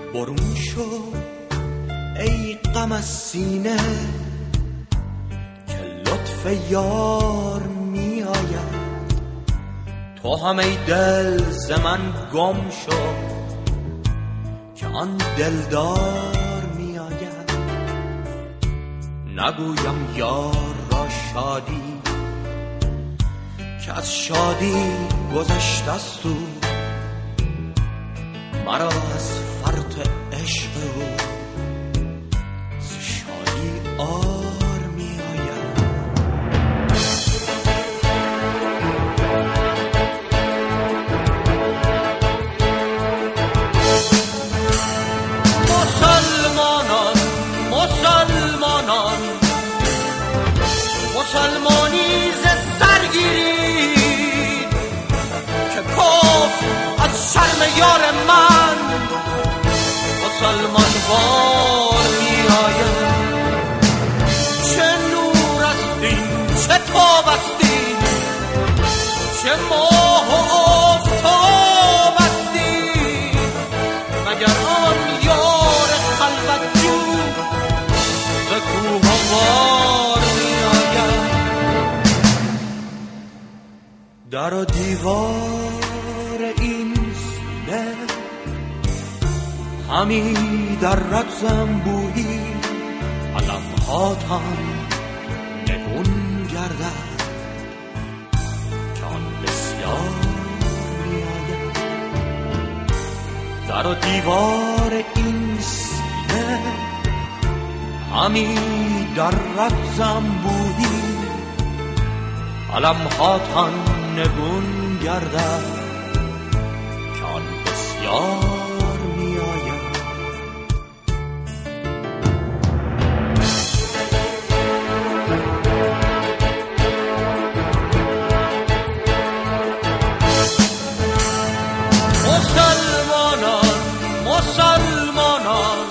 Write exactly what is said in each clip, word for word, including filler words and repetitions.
برون شو ای غم از سینه که لطف یار می آید. تو هم ای دل ز من گم شو که آن دلدار می آید. نگویم یار را شادی که از شادی گذشته است او، مرا از فرط عشق او ز شادی آر می آید. مسلمانان مسلمانان مسلمانی ز سرگیرید که کفر از شرم یار من مسلمان وار می آید. چه نور استین چه تاب استین چه ماه و آفتاب استین مگر آن یار خلوت جو ز کوه و غار می آید. در و دیوار این سینه همی در رد زنبویی علمهاتان نگون گردد که آن بسیار می آید. در و دیوار این سینه همی در رد زنبویی علمهاتان نگون گردد که آن بسیار می آید. مسلمانان مسلمانان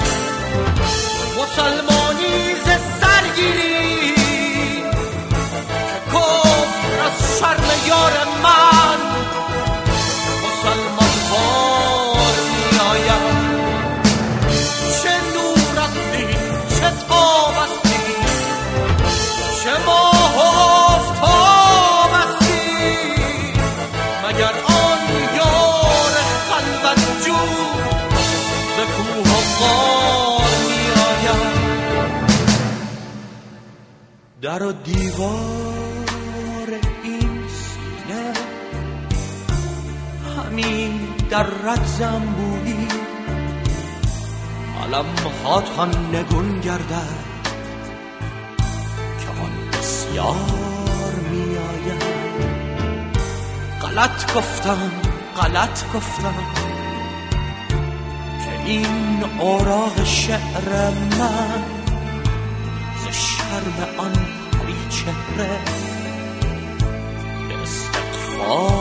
مسلمانی ز سرگیری که کفر از شرم یار من مسلمان وار می آید. چه نور استی چه تاب استی چه ماه و آفتاب استی مگر آن یار خلوت جو ز کوه و غار می آید. در و دیوار این سینه همی در رد زنبویی علمهاتان نگون گردد که آن بسیار می آید. غلط گفتم غلط گفتم که این اوراق شعر من ز شرم آن پری چهره به استغفار